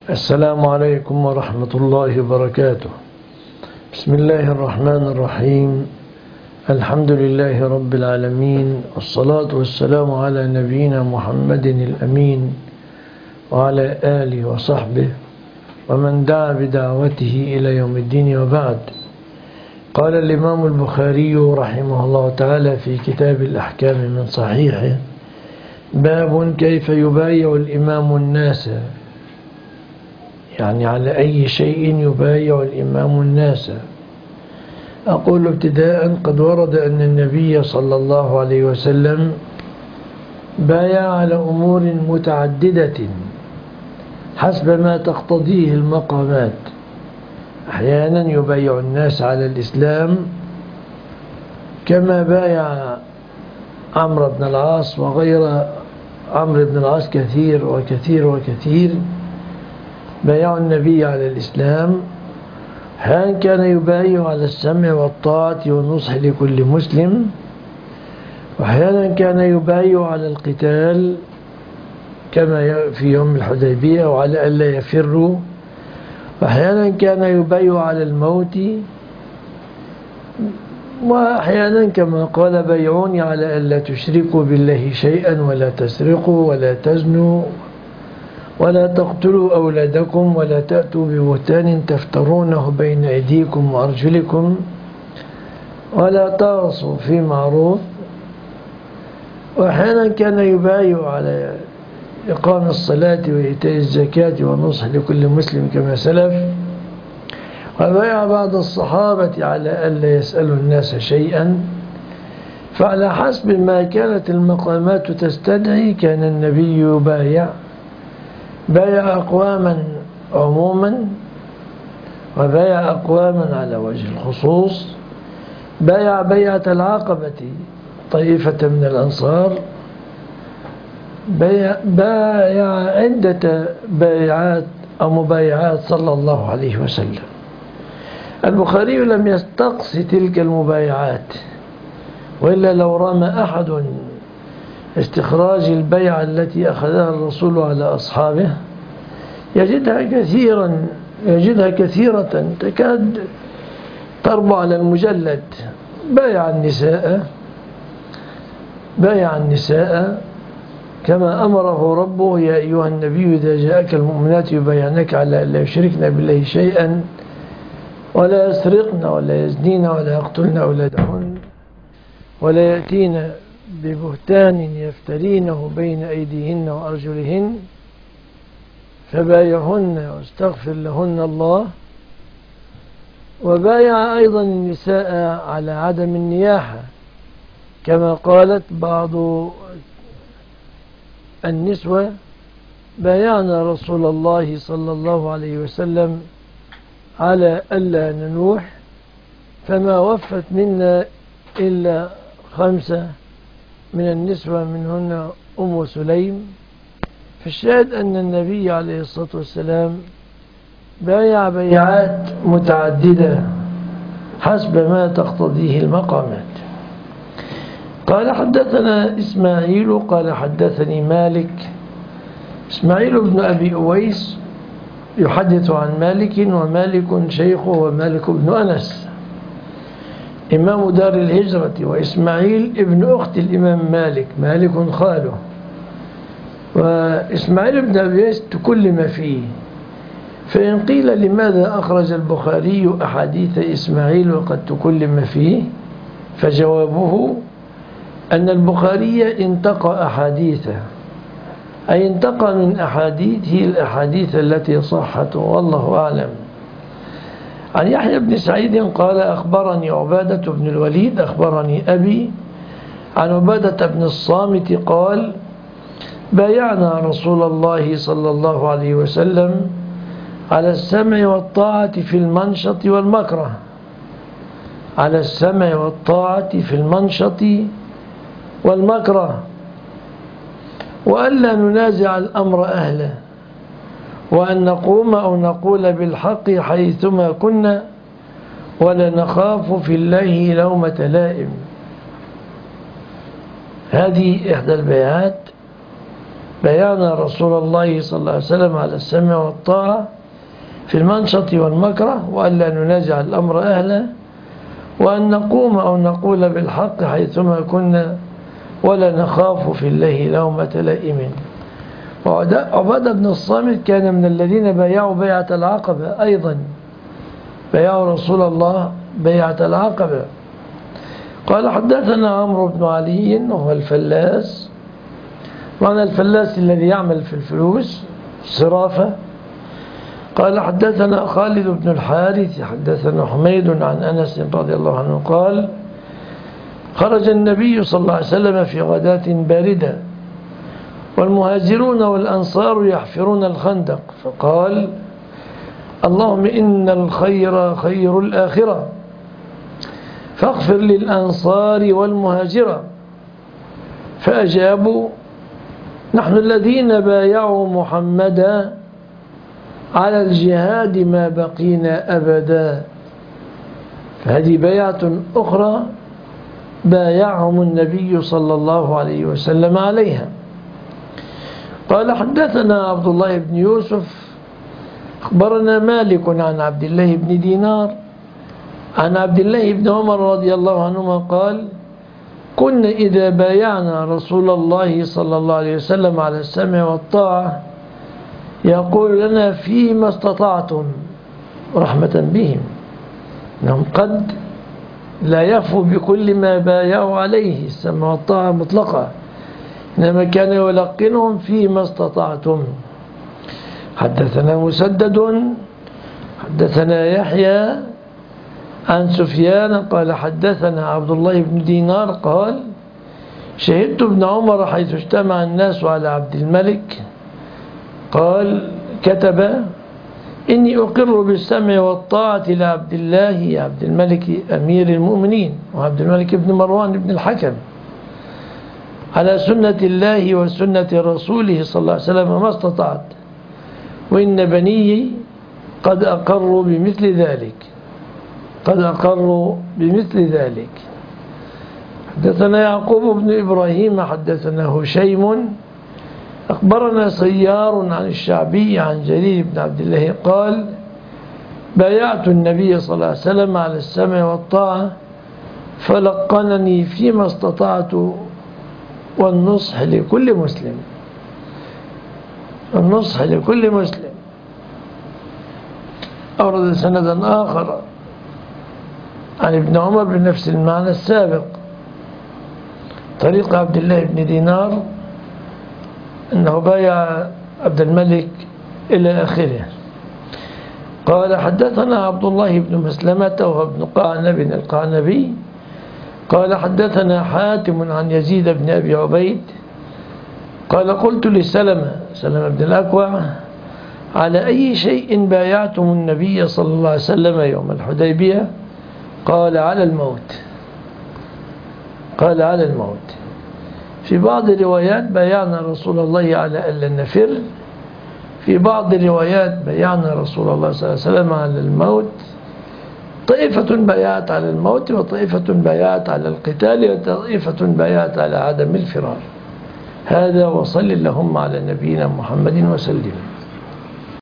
السلام عليكم ورحمة الله وبركاته. بسم الله الرحمن الرحيم. الحمد لله رب العالمين، والصلاة والسلام على نبينا محمد الأمين وعلى آله وصحبه ومن دعا بدعوته إلى يوم الدين، وبعد. قال الإمام البخاري رحمه الله تعالى في كتاب الأحكام من صحيحه: باب كيف يبايع الإمام الناس، يعني على أي شيء يبايع الإمام الناس. أقول ابتداء: قد ورد أن النبي صلى الله عليه وسلم بايع على أمور متعددة حسب ما تقتضيه المقامات. أحيانا يبايع الناس على الإسلام، كما بايع عمرو بن العاص وغير عمرو بن العاص كثير وكثير وكثير بايع النبي على الإسلام. أحيانا كان يبايع على السمع والطاعة والنصح لكل مسلم، وأحيانا كان يبايع على القتال كما في يوم الحديبية وعلى ألا يفروا، وأحيانا كان يبايع على الموت، وأحيانا كما قال: بايعوني على ألا تشركوا بالله شيئا ولا تسرقوا ولا تزنوا ولا تقتلوا أولادكم ولا تأتوا ببهتان تفترونه بين أيديكم وأرجلكم ولا تعصوا في معروف. وأحيانا كان يبايع على إقام الصلاة وإيتاء الزكاة والنصح لكل مسلم كما سلف. وبايع بعض الصحابة على ألا يسألوا الناس شيئا. فعلى حسب ما كانت المقامات تستدعي كان النبي يبايع أقواما عموما، وبايع أقواما على وجه الخصوص. بايع بيعة العقبة طائفة من الأنصار، بايع عدة بايعات أو مبايعات صلى الله عليه وسلم. البخاري لم يستقص تلك المبايعات، وإلا لو رام أحد استخراج البيعة التي أخذها الرسول على أصحابه يجدها كثيرة تكاد تربع على المجلد. بايع النساء كما أمره ربه: يا أيها النبي إذا جاءك المؤمنات يبايعنك على ألا يشركن بالله شيئا ولا يسرقن ولا يزنين ولا يقتلن أولادهن ولا يأتين ببهتان يفترينه بين أيديهن وأرجلهن فبايعهن واستغفر لهن الله. وبايع أيضا النساء على عدم النياحة، كما قالت بعض النسوة: بايعنا رسول الله صلى الله عليه وسلم على ألا ننوح، فما وفت منا إلا 5 من النسوة، منهن أم سليم. فالشاهد أن النبي عليه الصلاة والسلام بايع بيعات متعددة حسب ما تقتضيه المقامات. قال: حدثنا إسماعيل قال حدثني مالك. إسماعيل بن أبي أويس يحدث عن مالك، ومالك شيخه ومالك بن أنس إمام دار الهجرة، وإسماعيل ابن أخت الإمام مالك خاله. وإسماعيل بن أبي أويس تكلم فيه، فإن قيل لماذا أخرج البخاري أحاديث إسماعيل وقد تكلم فيه، فجوابه أن البخاري انتقى أحاديثه، أي انتقى من أحاديثه الأحاديث التي صحت، والله أعلم. عن يحيى بن سعيد قال: أخبرني عبادة بن الوليد أخبرني أبي عن عبادة بن الصامت قال: بايعنا رسول الله صلى الله عليه وسلم على السمع والطاعة في المنشط والمكره، على السمع والطاعة في المنشط والمكره، وألا ننازع الأمر أهله، وأن نقوم أو نقول بالحق حيثما كنا، ولا نخاف في الله لومة لائم. هذه إحدى البيعات بايعنا رسول الله صلى الله عليه وسلم على السمع والطاعة في المنشط والمكره، وألا ننازع الأمر أهله، وأن نقوم أو نقول بالحق حيثما كنا، ولا نخاف في الله لومة لائم. وعبادة بن الصامت كان من الذين بايعوا بيعة العقبة أيضا، بايعوا رسول الله بيعة العقبة. قال حدثنا عمرو بن علي وهو الفلاس، معنى الفلاس الذي يعمل في الفلوس صرافة. قال حدثنا خالد بن الحارث حدثنا حميد عن أنس رضي الله عنه قال خرج النبي صلى الله عليه وسلم في غداة باردة، والمهاجرون والأنصار يحفرون الخندق، فقال اللهم إن الخير خير الآخرة، فاغفر للأنصار والمهاجرة. فأجابوا نحن الذين بايعوا محمدا على الجهاد ما بقينا أبدا. فهذه بيعة أخرى بايعهم النبي صلى الله عليه وسلم عليها. قال حدثنا عبد الله بن يوسف أخبرنا مالك عن عبد الله بن دينار عن عبد الله بن عمر رضي الله عنهما قال كنا إذا بايعنا رسول الله صلى الله عليه وسلم على السمع والطاعة يقول لنا فيما استطعتم رحمة بهم، إنهم قد لا يفوا بكل ما بايعوا عليه السمع والطاعة مطلقة، إنما كان يلقنهم فيما استطعتم. حدثنا مسدد حدثنا يحيى عن سفيان قال حدثنا عبد الله بن دينار قال شهدت ابن عمر حيث اجتمع الناس على عبد الملك، قال كتب إني أقر بالسمع والطاعة لعبد الله عبد الملك أمير المؤمنين وعبد الملك بن مروان بن الحكم على سنة الله وسنة رسوله صلى الله عليه وسلم ما استطعت، وإن بني قد أقروا بمثل ذلك، قد أقروا بمثل ذلك. حدثنا يعقوب بن إبراهيم حدثنا هشيم أخبرنا سيار عن الشعبي عن جرير بن عبد الله قال بايعت النبي صلى الله عليه وسلم على السمع والطاعة فلقنني فيما استطعت والنصح لكل مسلم، النصح لكل مسلم. أورد سندا آخر عن ابن عمر بنفس المعنى السابق طريق عبد الله بن دينار أنه بايع عبد الملك إلى آخره. قال حدثنا عبد الله بن مسلمة وهو ابن قعنب القعنبي قال حدثنا حاتم عن يزيد بن أبي عبيد قال قلت لسلمة بن الأكوع على أي شيء بايعتم النبي صلى الله عليه وسلم يوم الحديبية؟ قال على الموت، قال على الموت. في بعض الروايات بايعنا رسول الله على ألا نفر، في بعض الروايات بايعنا رسول الله صلى الله عليه وسلم على الموت. طائفة بايعت على الموت، وطائفة بايعت على القتال، وطائفة بايعت على عدم الفرار. هذا وصل اللهم على نبينا محمد وسلم.